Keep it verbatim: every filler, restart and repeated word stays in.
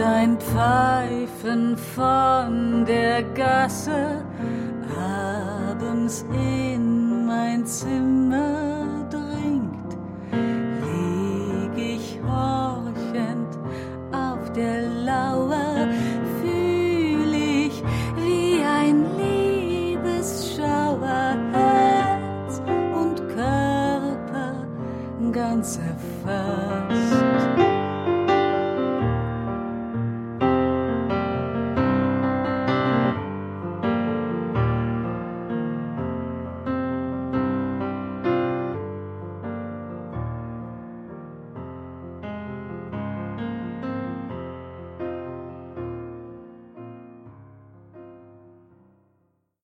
dein Pfeifen von der Gasse abends in mein Zimmer dringt, lieg ich horchend auf der Lauer, fühl ich wie ein Liebesschauer, Herz und Körper ganz erfasst.